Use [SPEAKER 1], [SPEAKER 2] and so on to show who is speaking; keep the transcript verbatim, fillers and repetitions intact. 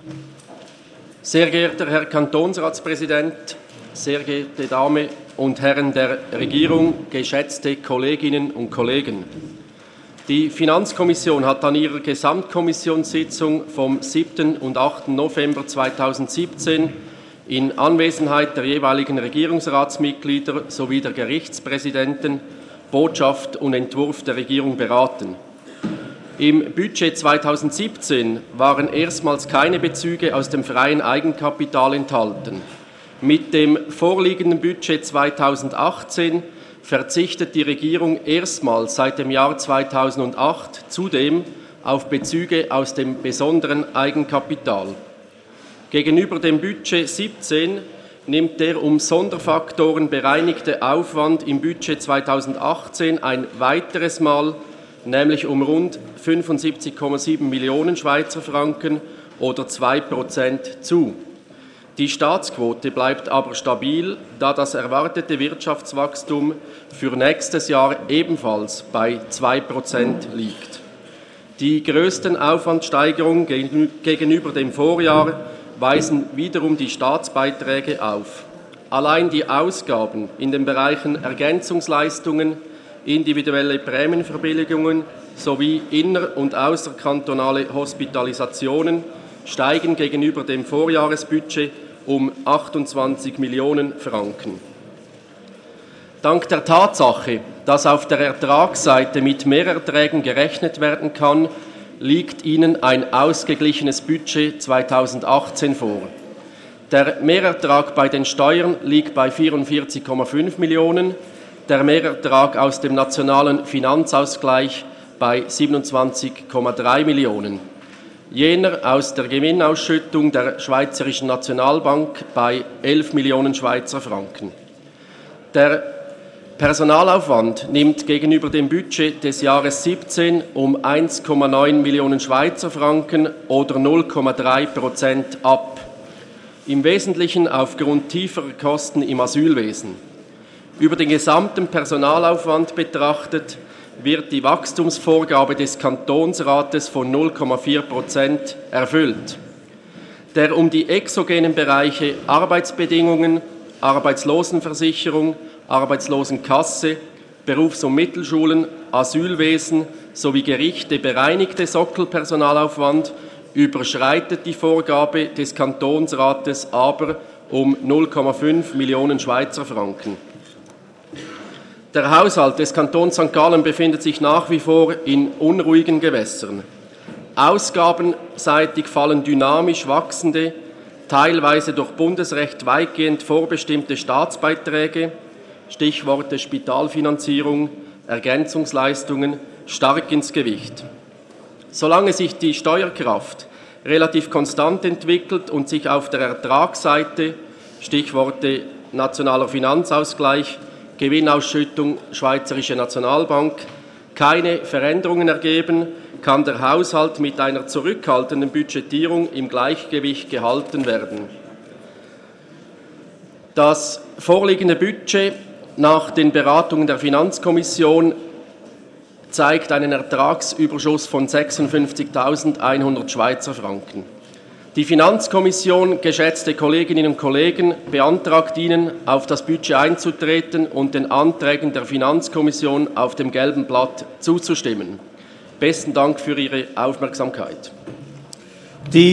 [SPEAKER 1] Sehr geehrter Herr Kantonsratspräsident, sehr geehrte Damen und Herren der Regierung, geschätzte Kolleginnen und Kollegen. Die Finanzkommission hat an ihrer Gesamtkommissionssitzung vom siebten und achten November zweitausendsiebzehn in Anwesenheit der jeweiligen Regierungsratsmitglieder sowie der Gerichtspräsidenten Botschaft und Entwurf der Regierung beraten. Im Budget zweitausendsiebzehn waren erstmals keine Bezüge aus dem freien Eigenkapital enthalten. Mit dem vorliegenden Budget zweitausendachtzehn verzichtet die Regierung erstmals seit dem Jahr zweitausendacht zudem auf Bezüge aus dem besonderen Eigenkapital. Gegenüber dem Budget siebzehn nimmt der um Sonderfaktoren bereinigte Aufwand im Budget zweitausendachtzehn ein weiteres Mal, nämlich um rund fünfundsiebzig Komma sieben Millionen Schweizer Franken oder zwei Prozent zu. Die Staatsquote bleibt aber stabil, da das erwartete Wirtschaftswachstum für nächstes Jahr ebenfalls bei zwei Prozent liegt. Die größten Aufwandsteigerungen gegenüber dem Vorjahr weisen wiederum die Staatsbeiträge auf. Allein die Ausgaben in den Bereichen Ergänzungsleistungen, individuelle Prämienverbilligungen sowie inner- und außerkantonale Hospitalisationen steigen gegenüber dem Vorjahresbudget um achtundzwanzig Millionen Franken. Dank der Tatsache, dass auf der Ertragsseite mit Mehrerträgen gerechnet werden kann, liegt Ihnen ein ausgeglichenes Budget zweitausendachtzehn vor. Der Mehrertrag bei den Steuern liegt bei vierundvierzig Komma fünf Millionen, der Mehrertrag aus dem nationalen Finanzausgleich bei siebenundzwanzig Komma drei Millionen. Jener aus der Gewinnausschüttung der Schweizerischen Nationalbank bei elf Millionen Schweizer Franken. Der Personalaufwand nimmt gegenüber dem Budget des Jahres siebzehn um eins Komma neun Millionen Schweizer Franken oder null Komma drei Prozent ab. Im Wesentlichen aufgrund tieferer Kosten im Asylwesen. Über den gesamten Personalaufwand betrachtet wird die Wachstumsvorgabe des Kantonsrates von null Komma vier Prozent erfüllt. Der um die exogenen Bereiche Arbeitsbedingungen, Arbeitslosenversicherung, Arbeitslosenkasse, Berufs- und Mittelschulen, Asylwesen sowie Gerichte bereinigte Sockelpersonalaufwand überschreitet die Vorgabe des Kantonsrates aber um null Komma fünf Millionen Schweizer Franken. Der Haushalt des Kantons Sankt Gallen befindet sich nach wie vor in unruhigen Gewässern. Ausgabenseitig fallen dynamisch wachsende, teilweise durch Bundesrecht weitgehend vorbestimmte Staatsbeiträge, Stichworte Spitalfinanzierung, Ergänzungsleistungen, stark ins Gewicht. Solange sich die Steuerkraft relativ konstant entwickelt und sich auf der Ertragsseite, Stichworte nationaler Finanzausgleich, Gewinnausschüttung Schweizerische Nationalbank, keine Veränderungen ergeben, kann der Haushalt mit einer zurückhaltenden Budgetierung im Gleichgewicht gehalten werden. Das vorliegende Budget nach den Beratungen der Finanzkommission zeigt einen Ertragsüberschuss von sechsundfünfzigtausendeinhundert Schweizer Franken. Die Finanzkommission, geschätzte Kolleginnen und Kollegen, beantragt Ihnen, auf das Budget einzutreten und den Anträgen der Finanzkommission auf dem gelben Blatt zuzustimmen. Besten Dank für Ihre Aufmerksamkeit.
[SPEAKER 2] Die